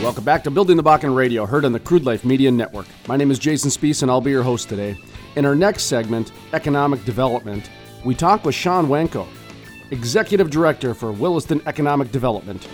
Welcome back to Building the Bakken Radio, heard on the Crude Life Media Network. My name is Jason Spees, and I'll be your host today. In our next segment, Economic Development, we talk with Sean Wanko, Executive Director for Williston Economic Development.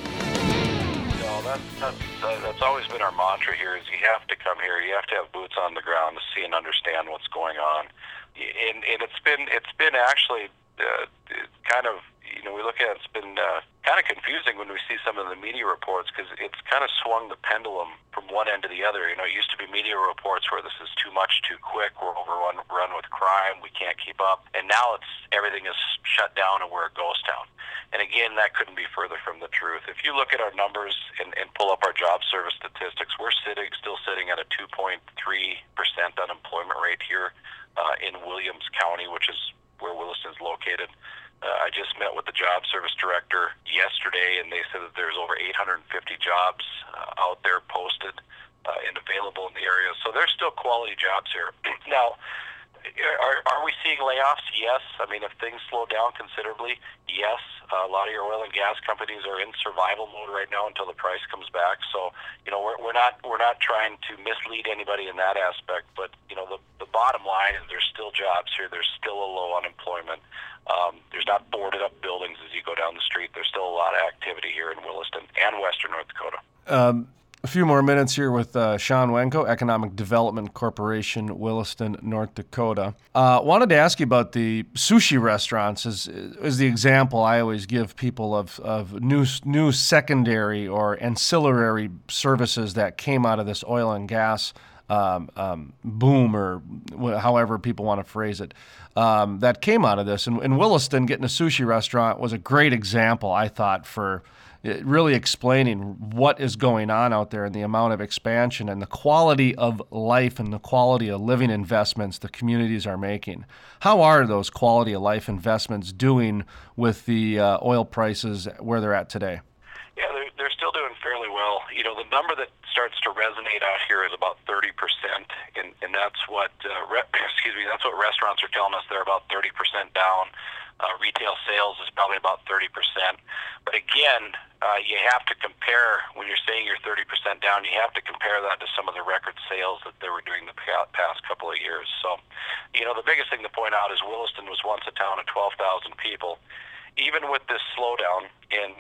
That's always been our mantra here, is you have to come here, you have to have boots on the ground to see and understand what's going on. And it's been actually kind of, we look at it's been kind of confusing when we see some of the media reports, because it's kind of swung the pendulum from one end to the other. It used to be media reports where this is too much, too quick, we're overrun with crime, we can't keep up, and now everything is shut down and we're a ghost town. And again, that couldn't be further from the truth. If you look at our numbers and pull up our job service statistics, we're still sitting at a 2.3% unemployment rate here in Williams County, which is where Williston's located. I just met with the job service director yesterday, and they said that there's over 850 jobs out there posted and available in the area. So there's still quality jobs here. Now, are we seeing layoffs? Yes. I mean, if things slow down considerably, yes. A lot of your oil and gas companies are in survival mode right now until the price comes back. So, we're not trying to mislead anybody in that aspect. But the bottom line is there's still jobs here. There's still a low unemployment. There's not boarded up buildings as you go down the street. There's still a lot of activity here in Williston and Western North Dakota. A few more minutes here with Sean Wanko, Economic Development Corporation, Williston, North Dakota. Wanted to ask you about the sushi restaurants as the example I always give people of new secondary or ancillary services that came out of this oil and gas boom, or however people want to phrase it, that came out of this. And Williston, getting a sushi restaurant was a great example, I thought, for really explaining what is going on out there and the amount of expansion and the quality of life and the quality of living investments the communities are making. How are those quality of life investments doing with the oil prices where they're at today? Yeah, they're still doing fairly well. The number that starts to resonate out here is about 30%, and that's what that's what restaurants are telling us. They're about 30% down. Retail sales is probably about 30%. But again, you have to compare, when you're saying you're 30% down, you have to compare that to some of the record sales that they were doing the past couple of years. So, the biggest thing to point out is Williston was once a town of 12,000 people. Even with this slowdown in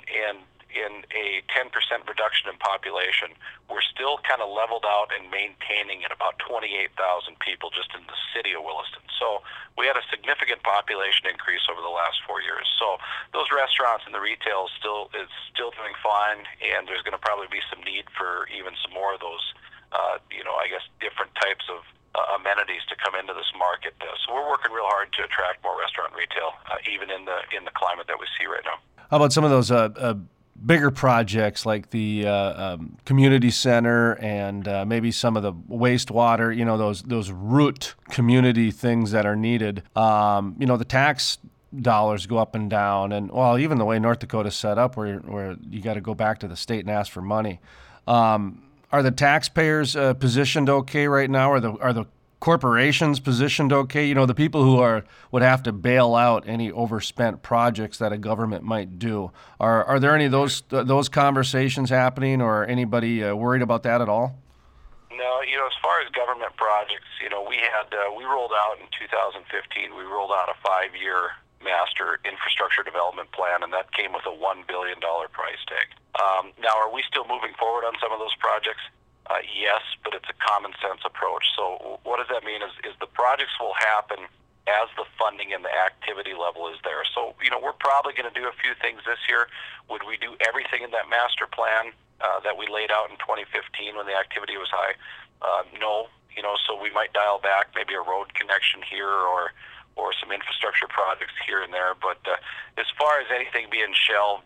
a 10% reduction in population, we're still kind of leveled out and maintaining at about 28,000 people just in the city of Williston. So we had a significant population increase over the last 4 years. So those restaurants and the retail is still doing fine, and there's going to probably be some need for even some more of those, different types of amenities to come into this market. So we're working real hard to attract more restaurant and retail, even in the climate that we see right now. How about some of those bigger projects like the community center and maybe some of the wastewater, those root community things that are needed? The tax dollars go up and down, and even the way North Dakota's set up where you got to go back to the state and ask for money. Are the taxpayers positioned okay right now? Are the corporations positioned okay? The people who would have to bail out any overspent projects that a government might do. Are there any of those conversations happening, or anybody worried about that at all? No, as far as government projects, we rolled out in 2015. We rolled out a 5-year master infrastructure development plan, and that came with a $1 billion price tag. Now, are we still moving forward on some of those projects? Yes, but it's a common sense approach. So what does that mean is the projects will happen as the funding and the activity level is there. So, we're probably going to do a few things this year. Would we do everything in that master plan that we laid out in 2015 when the activity was high? No. So we might dial back maybe a road connection here or some infrastructure projects here and there. But as far as anything being shelved,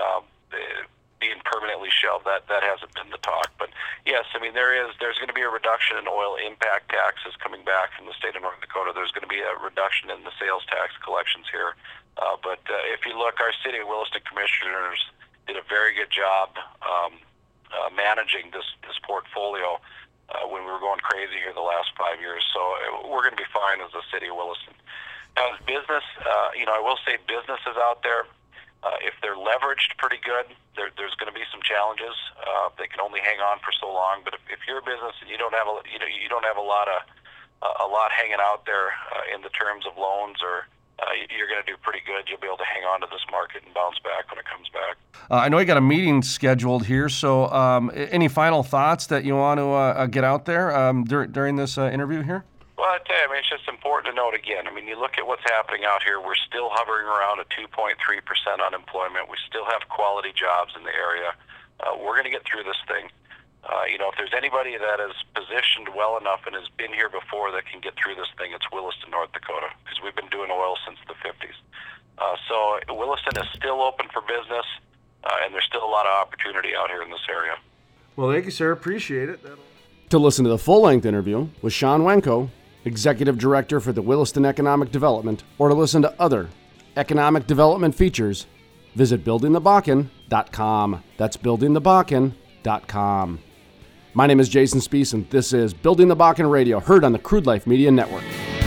being permanently shelved, that hasn't been the talk. But yes, there's going to be a reduction in oil impact taxes coming back from the state of North Dakota. There's going to be a reduction in the sales tax collections here. But if you look, our city of Williston commissioners did a very good job managing this portfolio when we were going crazy here the last 5 years. So we're going to be fine as the city of Williston. Now, as business, I will say businesses out there, If they're leveraged pretty good, there's going to be some challenges. They can only hang on for so long. But if you're a business and you don't have a lot hanging out there in the terms of loans, or you're going to do pretty good. You'll be able to hang on to this market and bounce back when it comes back. I know you got a meeting scheduled here, so any final thoughts that you want to get out there during this interview here? Well, I tell you, it's just important to note again. You look at what's happening out here. We're still hovering around a 2.3% unemployment. We still have quality jobs in the area. We're going to get through this thing. If there's anybody that is positioned well enough and has been here before that can get through this thing, it's Williston, North Dakota, because we've been doing oil since the 50s. So Williston is still open for business, and there's still a lot of opportunity out here in this area. Well, thank you, sir. Appreciate it. To listen to the full-length interview with Sean Wenko, Executive Director for the Williston Economic Development, or to listen to other economic development features, visit buildingthebakken.com. That's buildingthebakken.com. My name is Jason Spiess, and this is Building the Bakken Radio, heard on the Crude Life Media Network.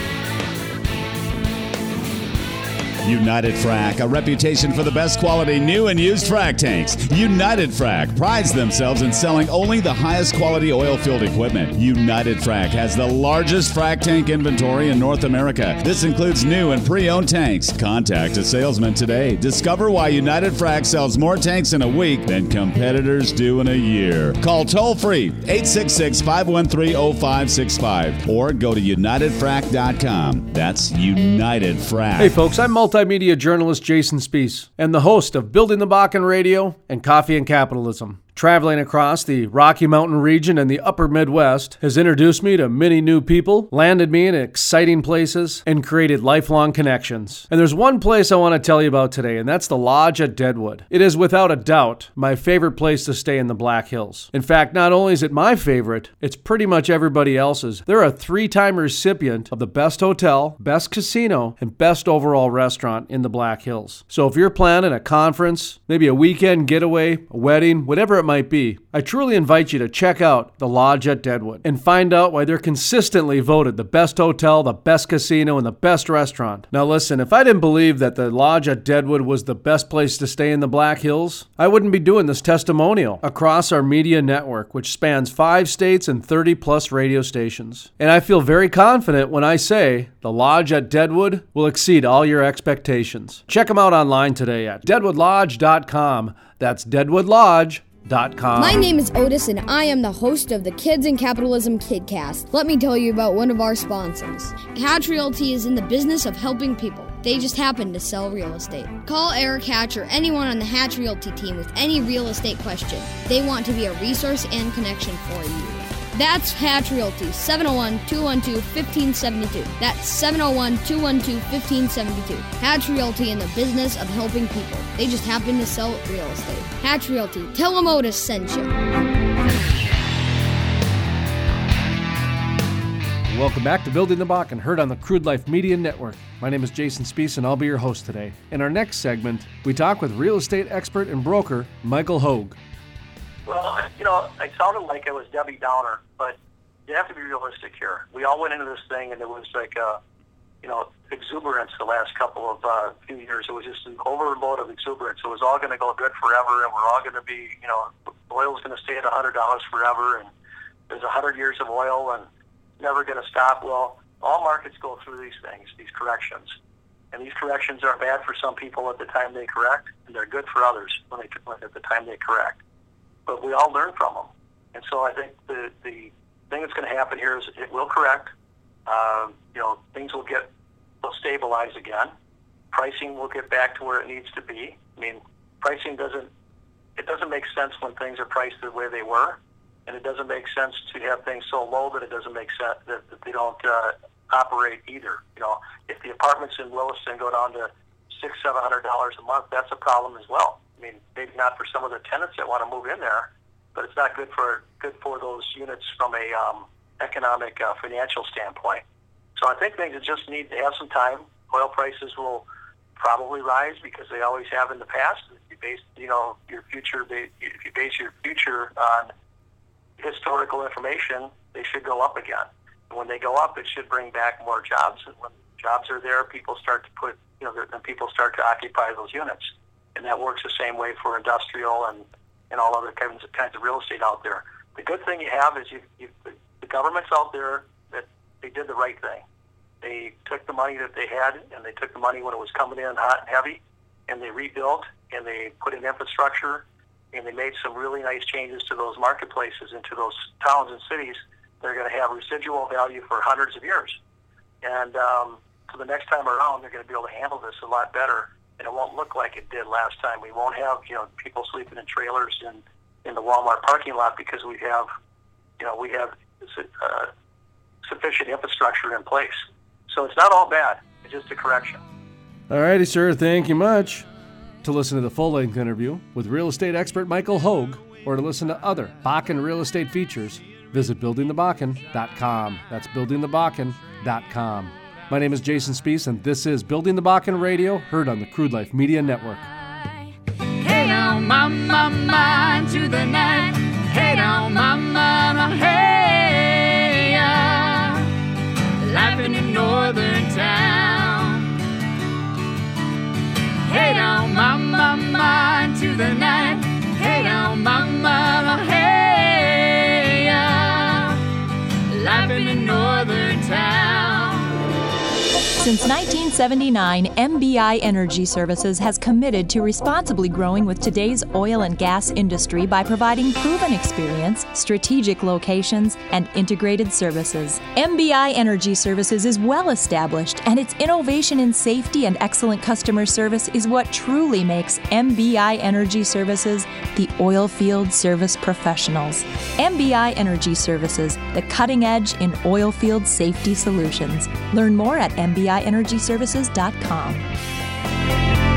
United Frac, a reputation for the best quality new and used frac tanks. United Frac prides themselves in selling only the highest quality oil field equipment. United Frac has the largest frac tank inventory in North America. This includes new and pre-owned tanks. Contact a salesman today. Discover why United Frac sells more tanks in a week than competitors do in a year. Call toll-free 866-513-0565 or go to UnitedFrac.com. That's United Frac. Hey folks, I'm multimedia journalist Jason Spiess and the host of Building the Bakken Radio and Coffee and Capitalism. Traveling across the Rocky Mountain region and the upper Midwest has introduced me to many new people, landed me in exciting places, and created lifelong connections. And there's one place I want to tell you about today, and that's the Lodge at Deadwood. It is without a doubt my favorite place to stay in the Black Hills. In fact, not only is it my favorite, it's pretty much everybody else's. They're a 3-time recipient of the best hotel, best casino, and best overall restaurant in the Black Hills. So if you're planning a conference, maybe a weekend getaway, a wedding, whatever it might be, I truly invite you to check out the Lodge at Deadwood and find out why they're consistently voted the best hotel, the best casino, and the best restaurant. Now listen, if I didn't believe that the Lodge at Deadwood was the best place to stay in the Black Hills, I wouldn't be doing this testimonial across our media network, which spans 5 states and 30+ radio stations. And I feel very confident when I say the Lodge at Deadwood will exceed all your expectations. Check them out online today at deadwoodlodge.com. That's deadwoodlodge.com. My name is Otis, and I am the host of the Kids in Capitalism Kidcast. Let me tell you about one of our sponsors. Hatch Realty is in the business of helping people. They just happen to sell real estate. Call Eric Hatch or anyone on the Hatch Realty team with any real estate question. They want to be a resource and connection for you. That's Hatch Realty, 701-212-1572. That's 701-212-1572. Hatch Realty in the business of helping people. They just happen to sell real estate. Hatch Realty. Tell them Otis sent you. Welcome back to Building the Bakken, heard on the Crude Life Media Network. My name is Jason Spiess, and I'll be your host today. In our next segment, we talk with real estate expert and broker Michael Hogue. Well, I sounded like I was Debbie Downer, but you have to be realistic here. We all went into this thing, and it was like, exuberance the last couple of few years. It was just an overload of exuberance. It was all going to go good forever, and we're all going to be, oil's going to stay at $100 forever, and there's 100 years of oil, and never going to stop. Well, all markets go through these things, these corrections. And these corrections are bad for some people at the time they correct, and they're good for others at the time they correct. But we all learn from them. And so I think the thing that's going to happen here is it will correct. Things will stabilize again. Pricing will get back to where it needs to be. Pricing doesn't make sense when things are priced the way they were, and it doesn't make sense to have things so low that it doesn't make sense that they don't operate either. If the apartments in Williston go down to $600-700 a month, that's a problem as well. Maybe not for some of the tenants that want to move in there, but it's not good for those units from a economic financial standpoint. So I think things just need to have some time. Oil prices will probably rise because they always have in the past. If you base your future on historical information, they should go up again. And when they go up, it should bring back more jobs. And when jobs are there, people start to then people start to occupy those units. and that works the same way for industrial and all other kinds of real estate out there. The good thing you have is the government's out there that they did the right thing. They took the money that they had, and they took the money when it was coming in hot and heavy, and they rebuilt, and they put in infrastructure, and they made some really nice changes to those marketplaces and to those towns and cities that are going to have residual value for hundreds of years. And so the next time around, they're going to be able to handle this a lot better, and it won't look like it did last time. We won't have people sleeping in trailers in the Walmart parking lot because we have sufficient infrastructure in place. So it's not all bad. It's just a correction. All righty, sir. Thank you much. To listen to the full-length interview with real estate expert Michael Hogue, or to listen to other Bakken real estate features, visit buildingthebakken.com. That's buildingthebakken.com. My name is Jason Spiess, and this is Building the Bakken Radio, heard on the Crude Life Media Network. Hey down, mama, mine to the night. Hey down, mama, hey, life in a northern town. Hey down, mama, mine to the night. Hey down, mama, hey, life in a northern town. Since 1979, MBI Energy Services has committed to responsibly growing with today's oil and gas industry by providing proven experience, strategic locations, and integrated services. MBI Energy Services is well established, and its innovation in safety and excellent customer service is what truly makes MBI Energy Services the oil field service professionals. MBI Energy Services, the cutting edge in oil field safety solutions. Learn more at MBIEnergyServices.com.